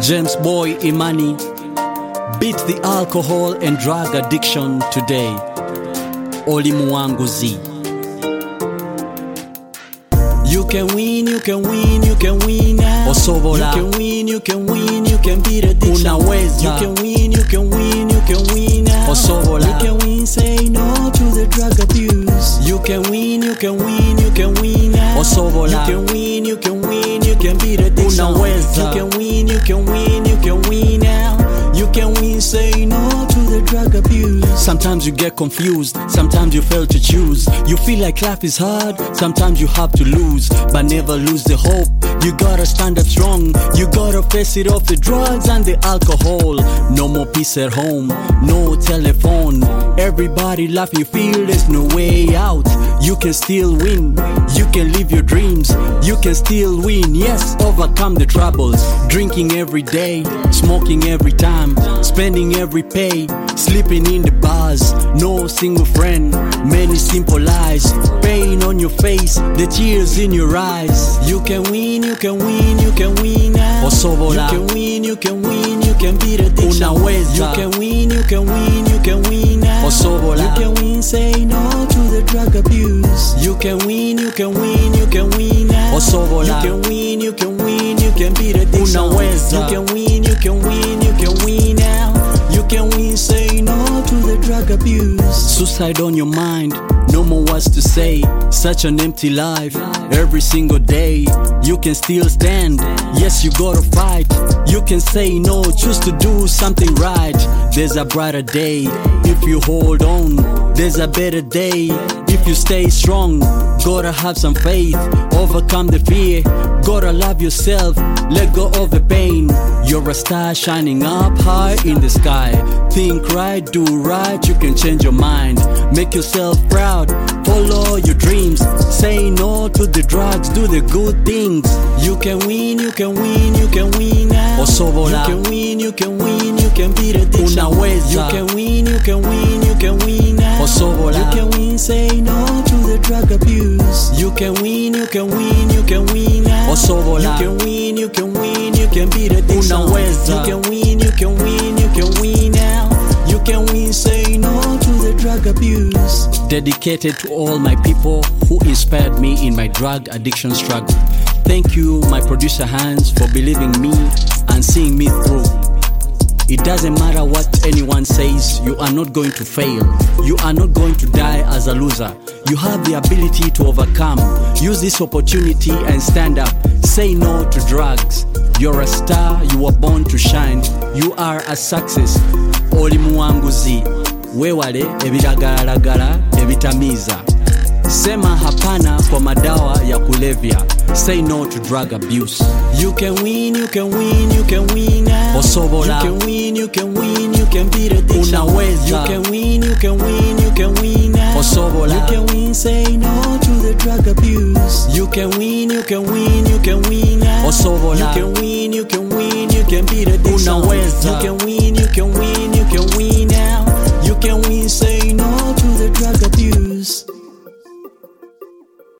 James Boy Imani, beat the alcohol and drug addiction today. Oli Muanguzi. You can win, you can win, you can win now. Osobola. You can win, you can win, you can beat addiction. Unaweza. You can win, you can win, you can win now. Osobola. You can win, say no to the drug abuse. You can win, you can win, you can win now. Osobola. You can win, you can win, you can beat addiction. Unaweza. You can win, you can win, you can win now. You can win, say no to the drug abuse. Sometimes you get confused, sometimes you fail to choose. You feel like life is hard, sometimes you have to lose. But never lose the hope, you gotta stand up strong. You gotta face it off, the drugs and the alcohol. No more peace at home, no telephone. Everybody laugh, you feel there's no way out. You can still win, you can live your dreams. You can still win, yes, overcome the troubles. Drinking every day, smoking every time, spending every pay, sleeping in the bars. No single friend, many simple lies. Pain on your face, the tears in your eyes. You can win, you can win, you can win now. Osobola. You can win, you can win, you can beat addiction. Unaweza. You can win, you can win, you can win now. Osobola. You can win, say no to the drug abuse. You can win, you can win, you can win now. Osobola. You can win, you can win, you can beat addiction. Unaweza. You can win, you can win, you can win now. You can win, say no to the drug abuse. Suicide on your mind, no more words to say. Such an empty life, every single day. You can still stand, yes you gotta fight. You can say no, choose to do something right. There's a brighter day, if you hold on. There's a better day, if you stay strong. Gotta have some faith, overcome the fear. Gotta love yourself, let go of the pain. You're a star shining up high in the sky. Think right, do right, you can change your mind. Make yourself proud, follow your dreams. Say no to the drugs, do the good things. You can win, you can win, you can win now. Osobola. You can win, you can win, you can beat addiction. Unaweza. You can win, you can win, you can win now. Osobola. You can win, say no to the drug abuse. You can win, you can win, you can win now. Osobola. You can win, you can win, you can beat addiction. Unaweza. You can win, you can win, you can win now. You can win, say no to the drug abuse. Dedicated to all my people who inspired me in my drug addiction struggle. Thank you, my producer Hans, for believing me and seeing me through. It doesn't matter what anyone says, you are not going to fail. You are not going to die as a loser. You have the ability to overcome. Use this opportunity and stand up. Say no to drugs. You're a star, you were born to shine. You are a success. Oli Muanguzi. Wewale ebiragala ebitamiza. Sema hapana kwa madawa ya kulevya. Say no to drug abuse. You can win, you can win, you can win now. Osobola. You can win, you can win, you can beat addiction. Unaweza. You can win, you can win, you can win now. Osobola. You can win, say no to the drug abuse. You can win, you can win, you can win now. Osobola. You can win, you can win, you can beat addiction. Unaweza. You can win,